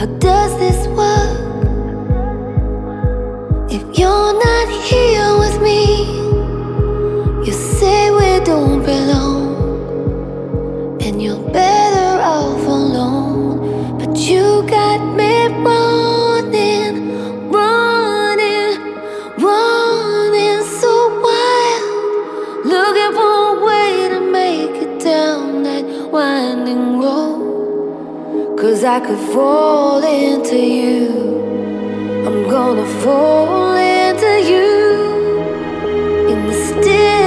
How does this work? If you're not here with me, you say we don't belong, and you're better off alone. But you got me running, running, running so wild, looking for a way to make it down that winding road. 'Cause I could fall into you, I'm gonna fall into you in the still